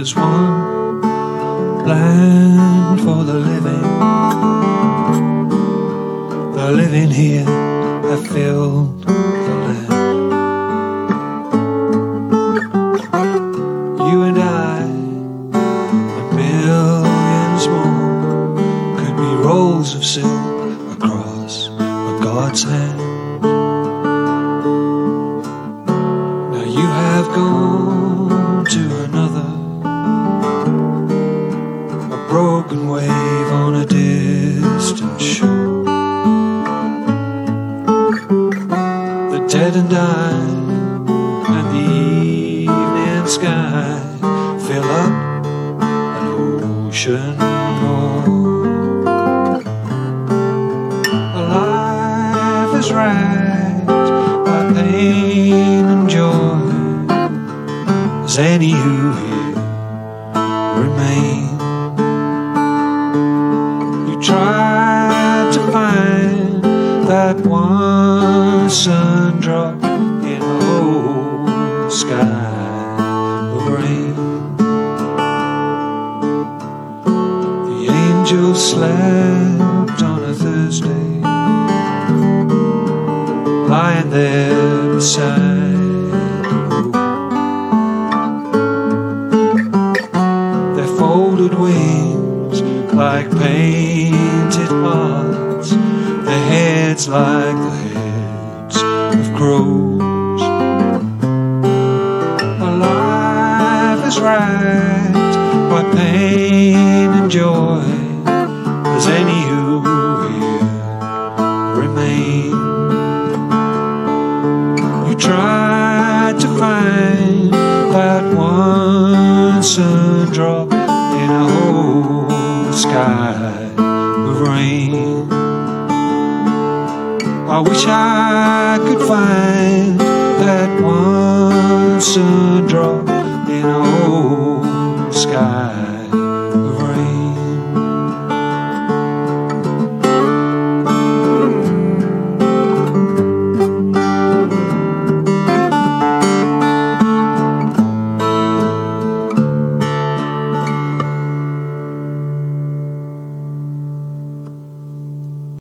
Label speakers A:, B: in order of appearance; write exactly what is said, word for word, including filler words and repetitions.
A: there's one land for the living. The living here have filled the land. You and I and millions more could be rolls of silk across a God's hand. Now you have gone to another, a broken wave on a distant shore. The dead and dying and the evening sky fill up an ocean more. Life is racked by pain and joy, as any who here remain. You tried to find that one sun drop in the whole sky of rain. The angel slept on a Thursday, lying there beside the road. Their folded wings like painted hearts, their heads like the heads of crows. Our life is racked by pain and joy, as any who here remain. You tried to find that one sun drop in a whole sky of rain. I wish I could find